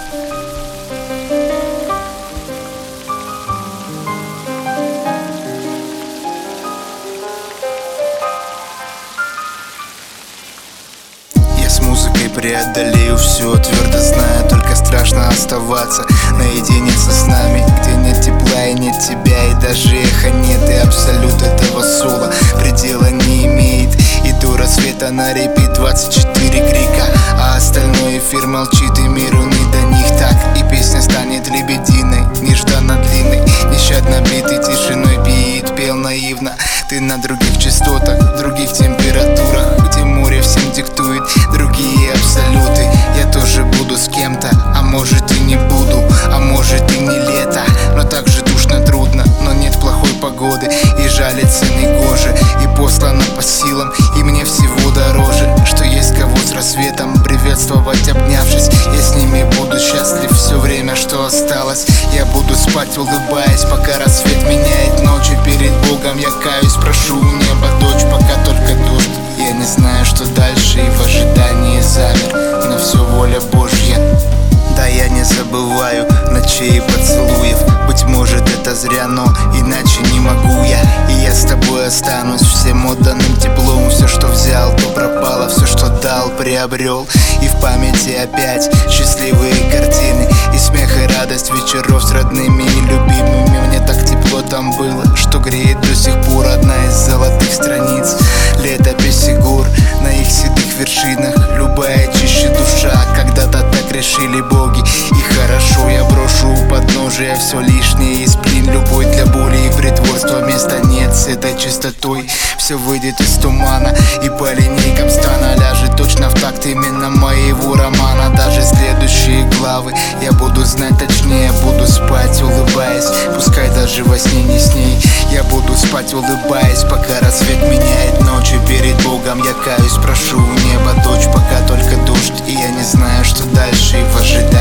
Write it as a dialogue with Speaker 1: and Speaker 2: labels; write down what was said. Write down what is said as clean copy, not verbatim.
Speaker 1: С музыкой преодолею все, твердо знаю, только страшно оставаться наедине со снами, где нет тепла и нет тебя, и даже эха нет, и абсолют этого соло предела не имеет. И до рассвета на репит 24 крика, а остальной эфир молчит, и миру не до них так. И песня станет лебединой, нежданно длинной, нещадно битой тишиной бит, пел наивно. Ты на других частотах, в других температурах, где море всем диктует другие абсолюты. Я тоже буду с кем-то, а может и не буду, а может и не лето. Но так же душно, трудно, но нет плохой погоды, и жалится негоже, и послано по силам. И мне всего дороже, что есть кого с рассветом приветствовать, обнявшись. Я с ними буду счастлив все время, что осталось. Я буду спать, улыбаясь, пока рассвет меняет ночи. Перед Богом я каюсь, прошу у неба дочь, пока только дождь. Я не знаю, что дальше, и в ожидании замер, но все воля Божья. Да, я не забываю ночей и поцелуев. Быть может это зря, но иначе не могу я. И я с тобой останусь всем отданным теплом. Все, что взял, то пропало, все, что дал, приобрел. И в памяти опять счастливые картины, и смех, и радость вечеров с родными и любимыми. Мне так тепло там было, что греет до сих пор одна из золотых страниц. Летописи гор на их седых вершинах, любая чище душа, когда-то так решили боги. И хорошо, я брошу у подножия все лишнее, и сплин любой для боли и притворства места нет. С этой чистотой все выйдет из тумана, и по линейкам стана ляжет точно в такт именно моего романа. Даже следующие главы я буду знать точнее, буду спать, улыбаясь, пускай даже во сне не с ней. Я буду спать, улыбаясь, пока рассвет меняет ночи. Перед Богом я каюсь, прошу у неба дочь, пока только дождь. И я не знаю, что дальше, и в ожидании